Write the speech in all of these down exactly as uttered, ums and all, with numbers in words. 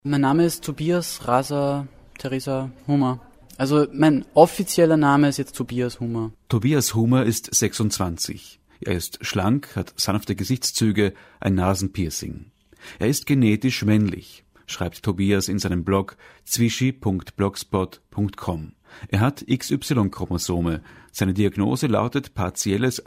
Mein Name ist Tobias Rasa Theresa Hummer. Also mein offizieller Name ist jetzt Tobias Hummer. Tobias Hummer ist sechsundzwanzig. Er ist schlank, hat sanfte Gesichtszüge, ein Nasenpiercing. Er ist genetisch männlich, schreibt Tobias in seinem Blog zwischi punkt blogspot punkt com. Er hat X Y-Chromosome. Seine Diagnose lautet partielles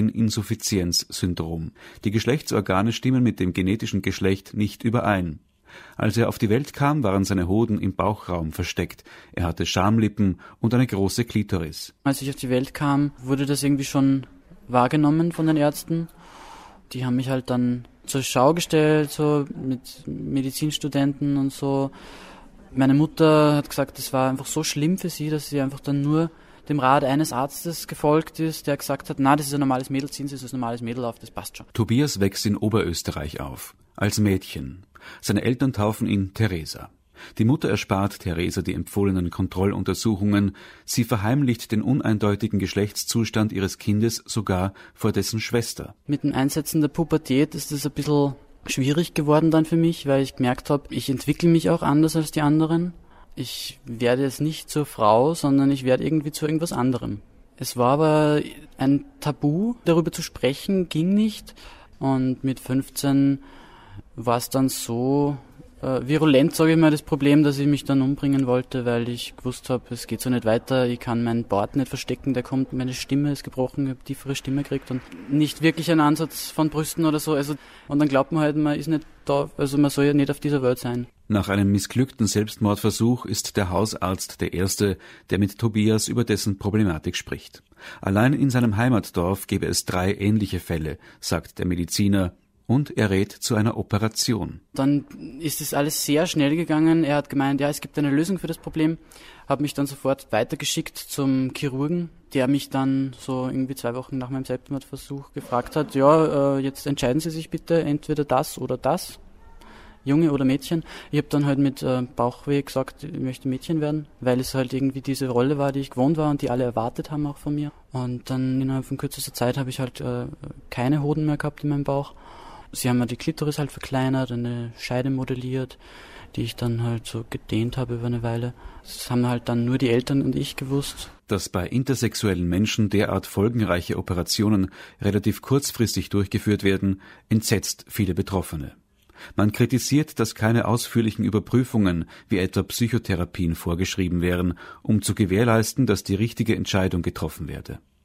Androgeninsuffizienz-Syndrom. Die Geschlechtsorgane stimmen mit dem genetischen Geschlecht nicht überein. Als er auf die Welt kam, waren seine Hoden im Bauchraum versteckt. Er hatte Schamlippen und eine große Klitoris. Als ich auf die Welt kam, wurde das irgendwie schon wahrgenommen von den Ärzten. Die haben mich halt dann zur Schau gestellt, so mit Medizinstudenten und so. Meine Mutter hat gesagt, das war einfach so schlimm für sie, dass sie einfach dann nur dem Rat eines Arztes gefolgt ist, der gesagt hat, na, das ist ein normales Mädel, ziehen Sie es als normales Mädel auf, das passt schon. Tobias wächst in Oberösterreich auf, als Mädchen. Seine Eltern taufen ihn Theresa. Die Mutter erspart Theresa die empfohlenen Kontrolluntersuchungen. Sie verheimlicht den uneindeutigen Geschlechtszustand ihres Kindes sogar vor dessen Schwester. Mit dem Einsetzen der Pubertät ist es ein bisschen schwierig geworden dann für mich, weil ich gemerkt habe, ich entwickle mich auch anders als die anderen. Ich werde jetzt nicht zur Frau, sondern ich werde irgendwie zu irgendwas anderem. Es war aber ein Tabu, darüber zu sprechen, ging nicht. Und mit fünfzehn war es dann so äh, virulent, sage ich mal, das Problem, dass ich mich dann umbringen wollte, weil ich gewusst habe, es geht so nicht weiter, ich kann meinen Bart nicht verstecken, der kommt, meine Stimme ist gebrochen, ich habe tiefere Stimme gekriegt und nicht wirklich einen Ansatz von Brüsten oder so. Also, und dann glaubt man halt, man ist nicht da, also man soll ja nicht auf dieser Welt sein. Nach einem missglückten Selbstmordversuch ist der Hausarzt der Erste, der mit Tobias über dessen Problematik spricht. Allein in seinem Heimatdorf gäbe es drei ähnliche Fälle, sagt der Mediziner, und er rät zu einer Operation. Dann ist es alles sehr schnell gegangen. Er hat gemeint, ja, es gibt eine Lösung für das Problem, hat mich dann sofort weitergeschickt zum Chirurgen, der mich dann so irgendwie zwei Wochen nach meinem Selbstmordversuch gefragt hat, ja, äh, jetzt entscheiden Sie sich bitte, entweder das oder das. Junge oder Mädchen. Ich habe dann halt mit äh, Bauchweh gesagt, ich möchte Mädchen werden, weil es halt irgendwie diese Rolle war, die ich gewohnt war und die alle erwartet haben auch von mir. Und dann innerhalb von kürzester Zeit habe ich halt äh, keine Hoden mehr gehabt in meinem Bauch. Sie haben mir die Klitoris halt verkleinert, eine Scheide modelliert, die ich dann halt so gedehnt habe über eine Weile. Das haben halt dann nur die Eltern und ich gewusst. Dass bei intersexuellen Menschen derart folgenreiche Operationen relativ kurzfristig durchgeführt werden, entsetzt viele Betroffene. Man kritisiert, dass keine ausführlichen Überprüfungen wie etwa Psychotherapien vorgeschrieben wären, um zu gewährleisten, dass die richtige Entscheidung getroffen werde.